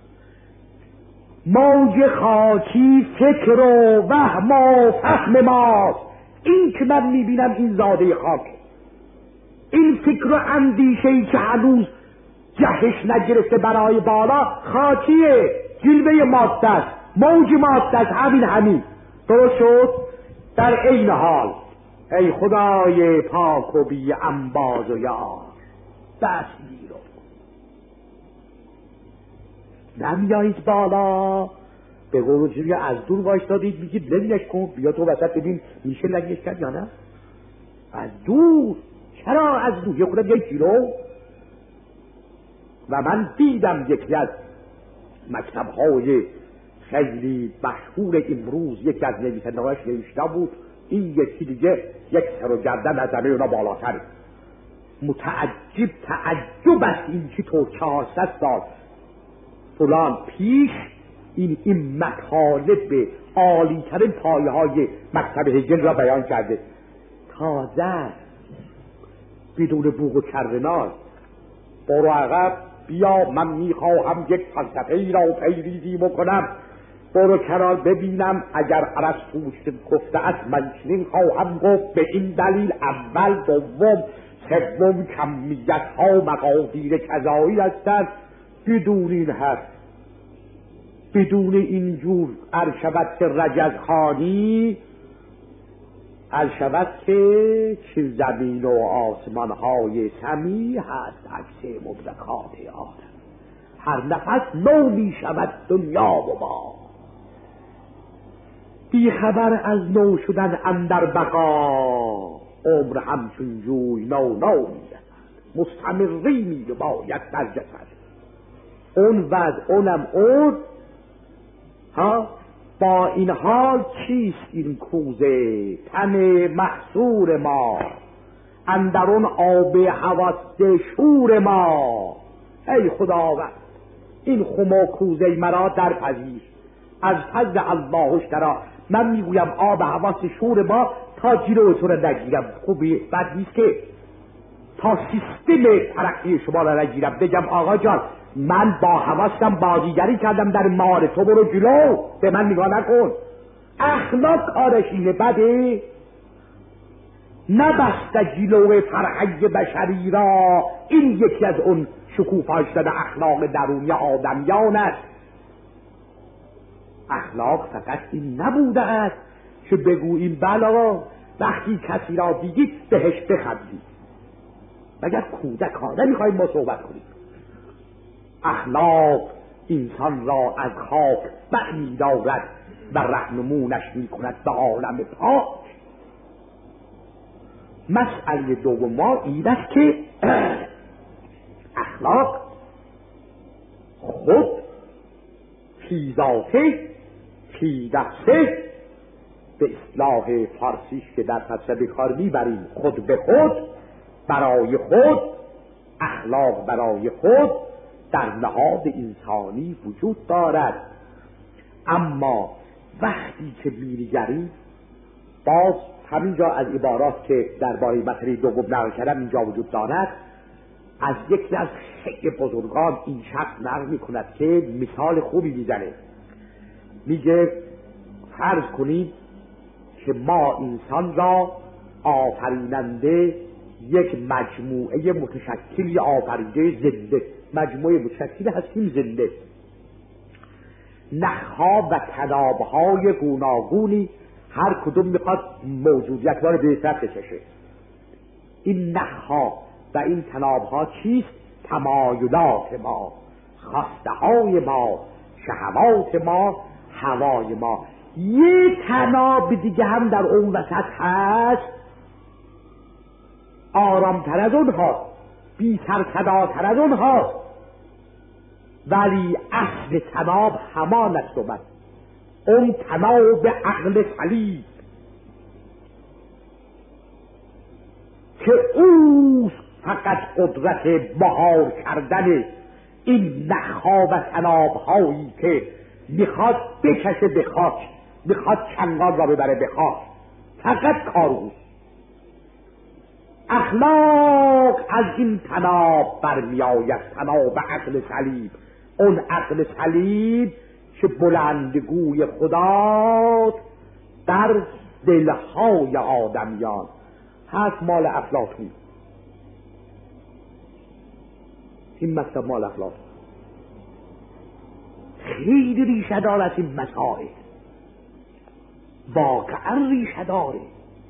موج خاکی فکر و وهم و فهم ماست. این که من میبینم این زاده خاک، این فکر و اندیشه‌ای که هنوز جهش نگرفته برای بالا، خاکیه، جلوه ماده است، موج ماده است، همین درست شد. در عین حال ای خدای پاک و بی انباز و یار، دست گیر نمیایید بالا. به قول جوری از دور وایستادید میگید لنگش کن، بیا تو وسط ببین میشه لنگش کرد یا نه. از دور. چرا از دور؟ یه خودم 1 کیلو. و من دیدم یکی از مکتب‌های خیلی مشهور امروز یکی از نویسنده‌هاش نوشته بود این یکی دیگه یک سر و گردن از همه اونا بالاتره. تعجب است این که تو 400 سال فلان پیش این مطالب عالی ترین پایه های مکتب هگل را بیان کرده. تازه بدون بوق و کرنال برو عقب، بیا من میخواهم یک فلسفه ای را پیریزی بکنم. برو کنار ببینم اگر ارسطو گفته است من چنین خواهم گفت، به این دلیل اول، دوم، سوم کمیت ها مقادیر کذایی هستند. بدون این هست، بدون اینجور ارشود که رجزخانی، ارشود که چه زمین و آسمان های سمی هست عکس مدرکات آدم. هر نفس نو می شود دنیا و ما، بی خبر از نو شدن اندر بقا. عمر همچون جوی نو می رسد، مستمری می باید در جسد. اون وضع اونم اون ها. با این حال چیست این کوزه تن محصور ما، اندرون آب حواس شور ما. ای خداوند این خم و کوزه مرا در پذیر از فضل الله اشترا. من میگویم آب حواس شور ما تا جلو تو را نگیرم. خوبی بد نیست که تا سیستم ترقی شما را نگیرم، بگم آقا جان من با حواسم بازیگری کردم در مال تو، برو جلو، به من نگاه نکن. اخلاق کارش اینه، بده نبسته جلو فرهنگ بشری را. این یکی از اون شکوفا شده اخلاق درونی آدمیان است. اخلاق فقط این نبوده است که بگوییم بلا وقتی کسی را دیدید بهش بخندید. مگر کودک ها نمیخوایم ما صحبت کنیم؟ اخلاق انسان را از خاک برمی دارد و رهنمونش می کند به عالم پاک. مسئله دوم ما این است که اخلاق خود فی ذاته فی نفسه، به اصطلاح فارسیش که در فلسفه کار میبریم، خود به خود، برای خود، اخلاق برای خود در نهاد انسانی وجود دارد. اما وقتی که می‌نگریم باز همینجا از عبارات که درباره مسئله دوم نقل کردم اینجا وجود دارد، از یکی از خیلی بزرگان این شخص نقل می‌کند که مثال خوبی می‌زنه. میگه فرض کنید که ما انسان را آفریننده یک مجموعه متشکل یا آفریده زنده، مجموعه متشکل هستیم زنده، نخها و تنابهای گوناگونی هر کدوم میخواد موجودیت ما رو به طرف بکشه. این نخها و این تنابها چیست؟ تمایلات ما، خواسته های ما، شهوات ما، هوای ما. یه تناب دیگه هم در اون وسط هست، آرامتر از اونها، بی سرصداتر از اونها، ولی اصل تناب همان است و من اون تناب عقل سلیم که اوست فقط قدرت مهار کردن این نخها و تنابهایی که میخواد بکشه به خاک، میخواد چنگال را ببره به خاک، فقط کار اوست. اخلاق از این تناب برمیآید، تناب عقل سلیم، اون عقل سلیم که بلندگوی خدا در دلهای آدمیان هست. مال افلاطون، این مکتب مال افلاطون خیلی ریشه دار از این مسائل، واقعا ریشه داره.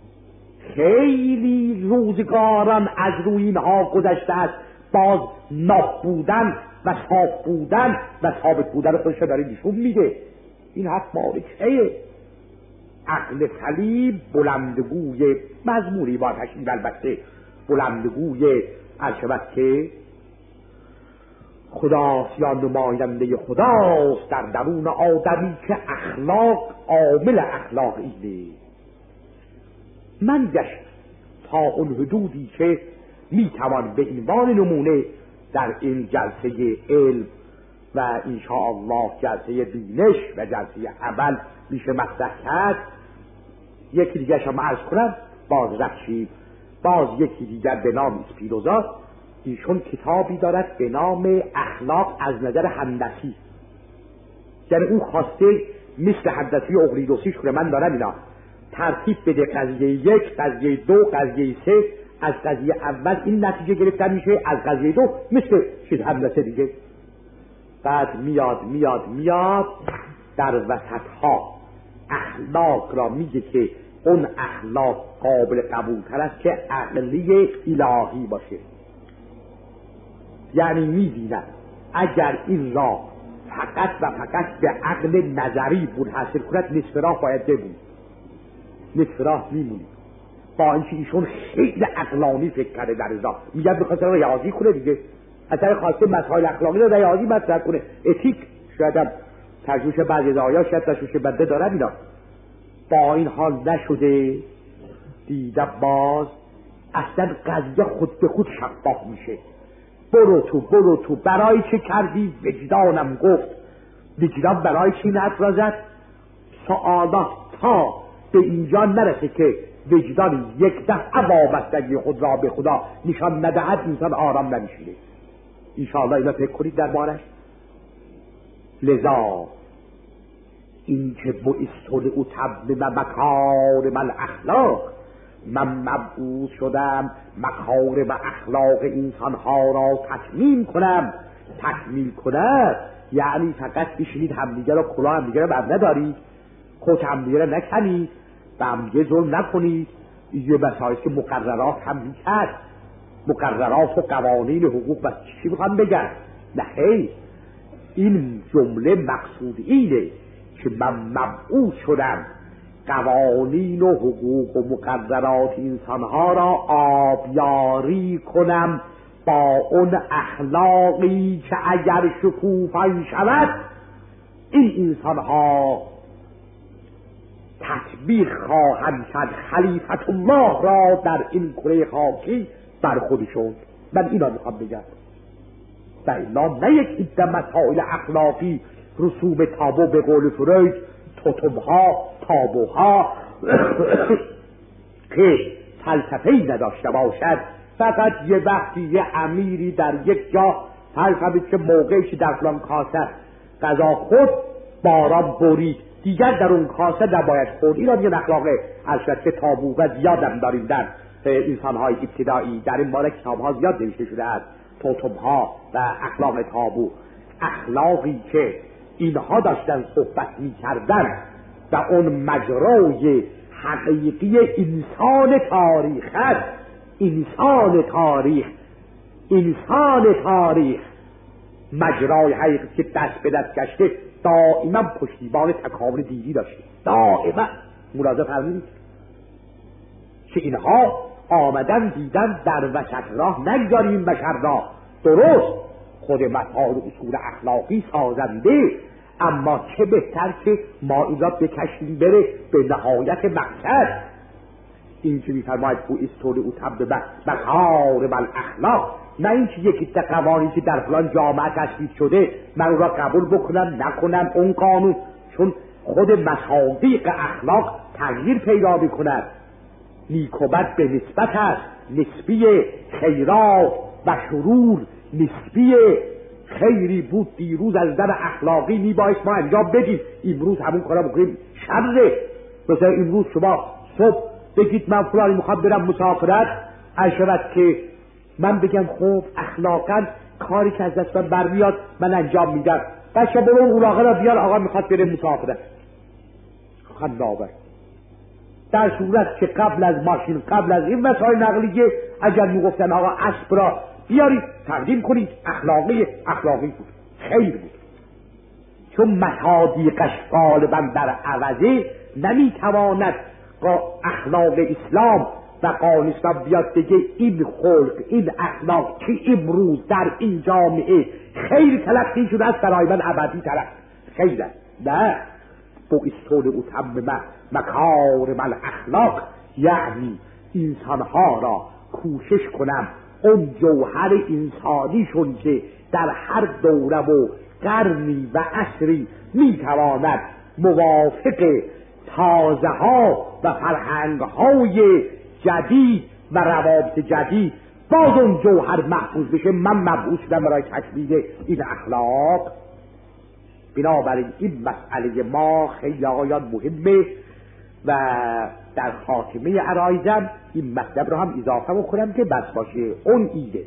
خیلی روزگاران از روی اینها گذشته است، باز ناب بودن و صاف بودن و ثابت بودن خودش داره نشون میده. این حرف مال چیه؟ عقل سلیم بلندگوی مضمونی با تشریف، البته بلندگوی عرشبت که خداست یا نماینده خداست در درون آدمی که اخلاق عامل اخلاق اینه. من گشت تا اون حدودی که میتوان به عنوان نمونه در این جلسه علم و انشاءالله جلسه بینش و جلسه عمل میشه مطرح کرد. یکی دیگر شما عرض کنم، باز رفشید، باز یکی دیگر به نام اسپینوزا، ایشون کتابی دارد به نام اخلاق از نظر هندسی، یعنی او خواسته مثل هندسی اقلیدوسیش کنه. من دارم اینا ترتیب بده، قضیه یک، قضیه دو، قضیه سه، از قضیه اول این نتیجه گرفتن میشه، از قضیه دو مثل چیز هندسه دیگه. بعد میاد در وسط ها اخلاق را میگه که اون اخلاق قابل قبول تر است که عقلی الهی باشه. یعنی میبینن اگر این را فقط و فقط به عقل نظری منحصر کند، نصف راه باید بمونی، نصف راه میمونی. با اینکه ایشون خیلی عقلانی فکر کرده در ازا، میگن بخواست را ریاضی کنه دیگه، اصلا خواسته مسائل اخلاقی را ریاضی مطرح کنه، اتیک شاید هم تجوش بعضی دعایا شاید تجوش بنده دارد اینا. با این حال نشده، دیده باز اصلا قضیه خود به خود شفاف میشه. برو تو برای چه کردی؟ وجدانم گفت. وجدان برای چی نفرازد؟ سوالات تا به اینجا نرسه که وجدان یک دفعه وابستگی خود را به خدا نشان ندهد، انسان آرام نمیشینه. انشاءالله اینا فکر کنید در بارش. لذا این که بعثت لأتمم مکارم الاخلاق، من مبعوث شدم مکارم اخلاق انسان ها را تکمیل کنم. یعنی فقط بشینید همدیگه را کلاه همدیگه را بر ندارید، کت همدیگه را نکنید و همدیگه ظلم نکنید. یه مسائلی که مقررات هم میکرد، مقررات و قوانین حقوق و چی میخوام بگن؟ نه خیر، این جمله مقصود اینه که من مبعوث شدم قوانین و حقوق و مقررات انسانها را آبیاری کنم با اون اخلاقی که اگر شکوفان شود این انسانها تطبیق خواهند کرد خلیفت الله را در این کره خاکی بر خودشون. من اینا میخوام بگم و اینا نه یک عده مسائل اخلاقی، رسوم تابو به قول فروید، توتمها، تابوها که فلسفه‌ای نداشته باشد. فقط یه وقتی یه امیری در یک جا فرض کنید که موقعی که در فلان کاسه غذا خود باران برید، دیگر در اون کاسه نباید خورد. این را میگن اخلاق البته تابو و زیاد هم داریم در انسان‌های ابتدایی. در این باره کتاب‌ها زیاد نوشته شده است، توتم‌ها و اخلاق تابو، اخلاقی که اینها داشتن صحبت می‌کردن و اون مجرای حقیقی انسان تاریخ است. انسان تاریخ مجرای حقیقی که دست به دست گشته دائما پشتیبان تکامل دینی داشته، دائما. ملاحظه فرمودید که اینها آمدن دیدن در وسط راه نگذاریم بشر را، درست خود مطال و اصول اخلاقی سازنده، اما چه بهتر که ما این را بکشیم بره به نهایت مقصد. این که میفرماید او استول او تبد مکارم الاخلاق، نه این که یکی قوانینی که در فلان جامعه تصویب شده من اون را قبول بکنم نکنم اون قانون، چون خود مصادیق اخلاق تغییر پیدا میکند. نیک و بد به نسبت است، نسبی خیرات و شرور نسبی. خیری بود دیروز از در اخلاقی میبایست ما انجام بدیم، امروز همون کارا بکنیم شره. مثلا امروز شما صبح بگید من فلانی میخوام برم مسافرت، شود که من بگم خب اخلاقا کاری که از دست من برمیاد من انجام میدم، بچه برو اون اولاغه را بیار آقا میخواد بره مسافرت. خنابر در صورت که قبل از ماشین، قبل از این وسایل نقلیه، اگر میگفتن آقا اسب را بیارید تقدیم کنید، اخلاقی بود، خیر بود. چون مصادیقش غالبا در عوضه نمیتواند اخلاق اسلام و قانون اسلام بیاد بگه این خلق، این اخلاق که امروز در این جامعه خیر تلقی شده است برای من ابدی تلقی خیر است. نه، بایستون او تمام مکارم الاخلاق، یعنی انسانها را کوشش کنم اون جوهر انسانیشون که در هر دوره و قرنی و عصری میتواند موافق تازه ها و فرهنگ های جدید و روابط جدید باز اون جوهر محفوظ بشه. من مبعوث شدم برای تکمیل این اخلاق. بنابراین این مسئله ما خیلی آقایان مهمه و در خاتمه عرایزم این مطلب رو هم اضافه بکنم که بس باشه. اون ایده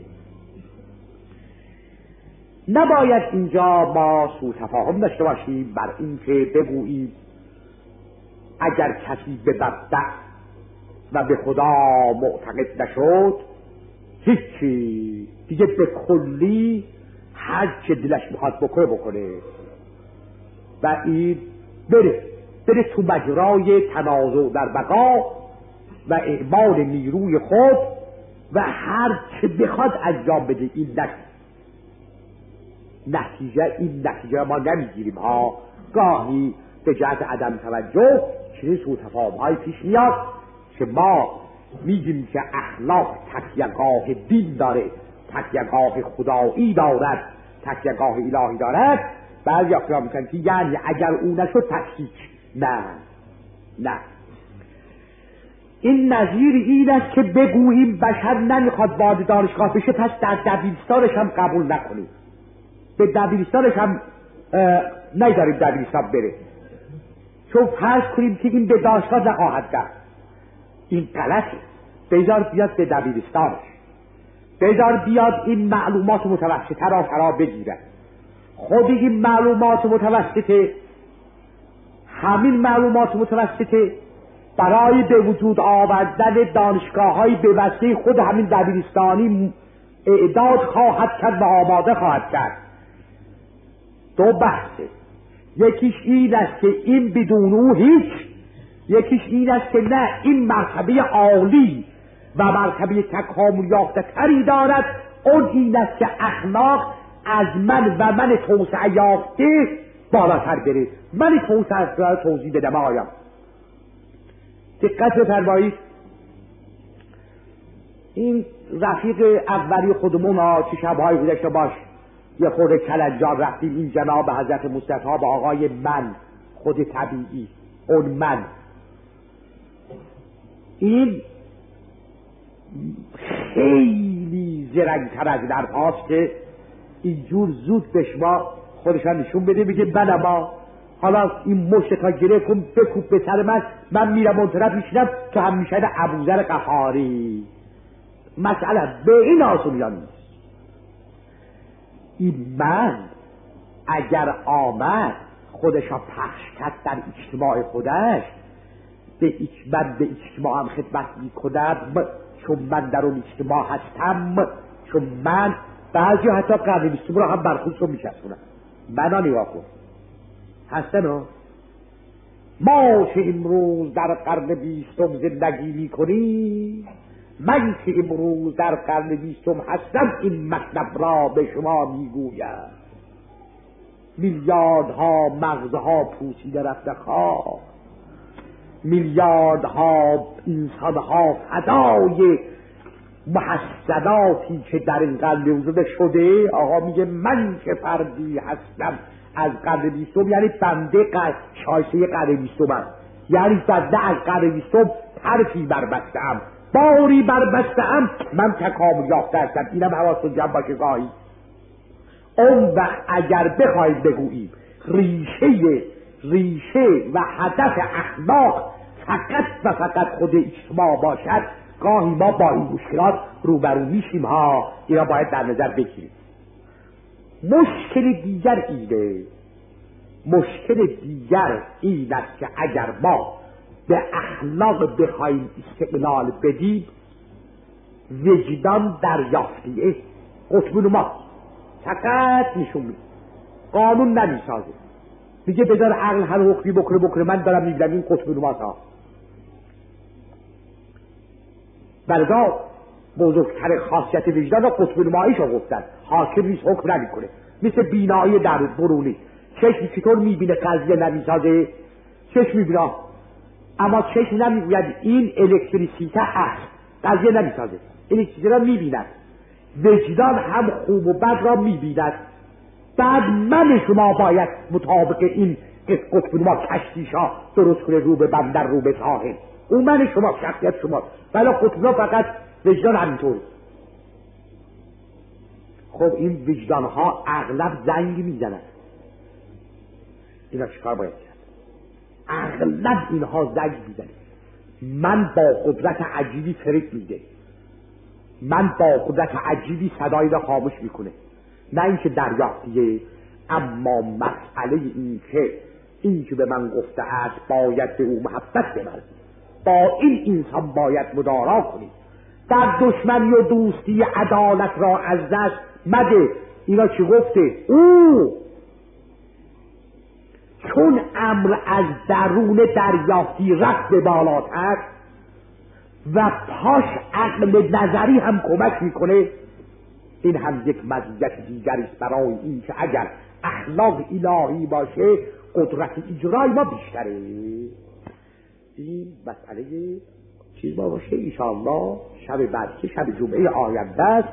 نباید اینجا ما سوء تفاهم داشته باشیم بر این که بگوییم اگر کسی به مبدأ و به خدا معتقد نشد هیچی دیگه، به کلی هر چه دلش میخواد بکنه و این بره تو مجرای تنازع در بقا و اعمال نیروی خود و هر چه بخواد انجام بده. این نتیجه ما نمیگیریم ها. گاهی به جهت عدم توجه چنین سوء تفاهم‌های پیش میاد که ما میگیم که اخلاق تکیه‌گاه دین داره، تکیه‌گاه خدایی دارد، تکیه‌گاه الهی دارد. بعضی افراد میگن که یعنی اگر او نشد تکیه. نه، این نظیر این است که بگوییم بشر نمیخواد وارد دانشگاه بشه پس در دبیرستانش هم قبول نکنیم، به دبیرستانش هم نگذاریم دبیرستان بره، چون فرض کنیم که این به دانشگاه نخواهد رفت. این غلطه. بذار بیاد به دبیرستانش، بذار بیاد این معلومات متوسطه را فرا بگیره. خود این معلومات متوسطه، همین معلومات متوسطه برای به وجود آوردن دانشگاه‌های به وسیله خود همین دبیرستانی اعداد خواهد کرد و آماده خواهد کرد. دو بحثه، یکیش این است که این بدون او هیچ، یکیش این است که نه، این مرتبه عالی و مرتبه تکامل یافته تری دارد. اون این است که اخلاق از من توسعه یافته بالاتر بره. من توسعه را توضیح بدم آقایان. دقت بفرمایید، این رفیق اولی خودمون چه شب‌های گذشته باش یه خورده کلنجار رفتیم این جناب حضرت مصطفی با آقای من، خود طبیعی، اون من، این خیلی زرنگ‌تر از درهاست که اینجور زود به شما خودشان نشون بده بگه من اما حالا این مشت تا گره کن بکوب به سر من میرم اون طرف میشینم تو هم میشهد ابوذر قهاری. مسئله به این آسونیان نیست. این من اگر آمد خودشا پخش کرد در اجتماع خودش، من به اجتماع هم خدمت میکنم، چون من در اون اجتماع هستم، چون من بعضی حتی قرن 20 رو هم برخوص رو میشستونم. منا نگاه کن هستن ما که امروز در قرن 20 زندگی میکنیم، من که امروز در قرن 20 هستم این مطلب را به شما میگویم. میلیاردها مغزها پوسیده رفته خواه، میلیاردها انسانها فدای محسناتی که در این قرن وجود شده. آقا میگه من که فردی هستم از قرن 20، یعنی بنده شایسته قرن 20 یعنی بنده از قرن 20 طرفی بربستم، باری بربستم، من تکامل یافته هستم. اینم حواستون جمع باشه گاهی. اون وقت اگر بخواید بگوییم ریشه و هدف اخلاق فقط و فقط خود اجتماع باشد، گاهی ما با این مشکلات روبرو میشیم ها. اینا باید در نظر بگیریم. مشکل دیگر این است که اگر ما به اخلاق بخوایم استقلال بدیم، وجدان دریافتیه قطب ما فقط نشون میده، قانون نمیسازه، میگه بذار عقل هر حکمی بکنه. من دارم میبینم این قطب نماست ها. بردا بزرگتر خاصیت وجدان و قطب نماییش رو گفتن. حاکم نیست، حکم نمیکنه، مثل بینایی در برونی. چشم چطور میبینه قضیه نمیسازه؟ چشم میبینه اما چشم نمیگوید این الکتریسیته است، قضیه نمیسازه. الکتریسیته را میبیند. وجدان هم خوب و بد را میبیند. بعد من شما باید مطابق این قطب نما کشتیشا درست کنه، رو به بندر رو به ساحل. اون من شما، شخصیت شما. ولی قطب نما فقط وجدان همینطور. خب این وجدان ها اغلب زنگ میزنند. اینا چیکار باید کرد؟ اغلب اینها زنگ میزنه. من با قدرت عجیبی فرق میده، من با قدرت عجیبی صدایی را خاموش میکنه. نه اینکه دریافتیه، اما مسئله این که به من گفته است باید به او محبت ببرید، با این انسان باید مدارا کنید، در دشمنی و دوستی عدالت را از دست مده. اینا چی گفته؟ او چون امر از درون دریافتی رفت به بالاتر و پاش عقل نظری هم کمک میکنه، این هم یک مزیت دیگری است برای این که اگر اخلاق الهی باشه قدرت اجرای ما بیشتره. این مسئله چیز ما باشه انشاءالله شب بعد که شب جمعه آینده است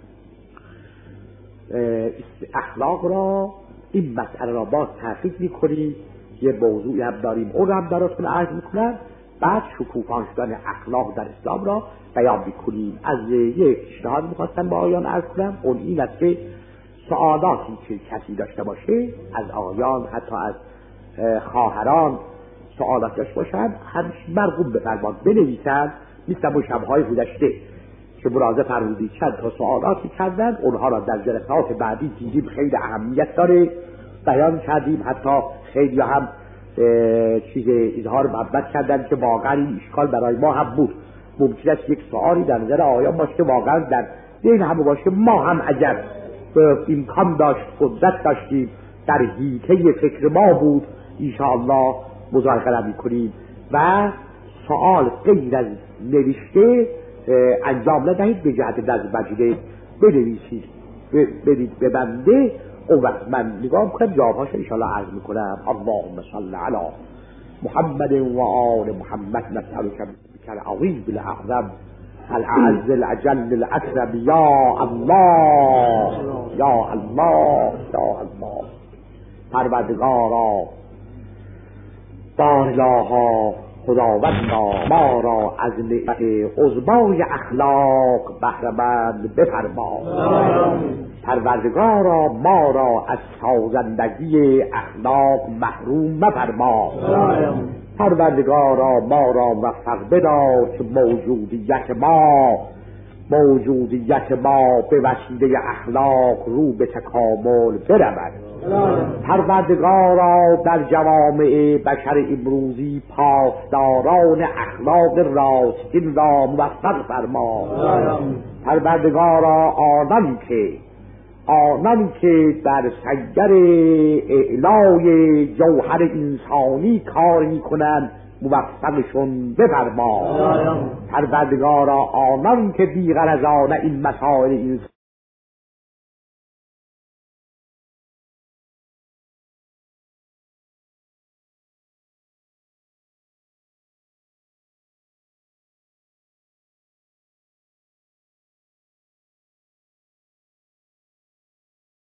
اخلاق را، این مسئله را باز تحقیق میکنیم. یه موضوعی هم داریم، اون هم براتون عرض میکنم. بعد شکوفان شدن اخلاق در اسلام را بیان میکنیم. از یک پیشنهاد میخواستم با آیان عرض کنم، اون این است که سوالاتی که کسی داشته باشه از آیان، حتی از خواهران سوالات داشته باشند، همیشه مرغوب بفرماد بنویسند. مثل اون شبهای گذشته که ملاحظه فرمودید چند تا سوالاتی کردن، اونها را در جلسات بعدی دیدیم خیلی اهمیت داره بیان کردیم. حتی خیلی هم چیز اظهار محبت کردن که واقعا این اشکال برای ما هم بود. ممکن است یک سوالی در نظر آیان باشه که واقعا در دین همه باشه، ما هم اگر امکان داشت قدرت داشتیم در حیطه فکر ما بود انشاءالله مذاکره میکنیم. و سوال غیر از نوشته انجام ندهید، به جهت دست مجیده بنویسید، بدید به بنده. اون وقت من نگاه میکنم جوابهاش انشاءالله عرض میکنم. اللهم صل علی محمد و آل محمد، نسألك بك العظیم الاعظم العز العجل الاكرم یا الله یا الله یا الله. پروردگارا بارلاها خداوندا ما را از نعمت عظمای اخلاق بهره‌مند بفرما. پروردگارا ما را از سازندگی اخلاق محروم مفرما. پروردگارا ما را موفق بدار که موجودیت ما به وسیله اخلاق رو به تکامل برود. پروردگارا در جوامع بشر امروزی پاسداران اخلاق راستین را موفق فرما. پروردگارا آنان که در سنگر اعلای جوهر انسانی کار میکنند موفقشون بفرما. پروردگارا آنان که بی‌غرضانه این مسائل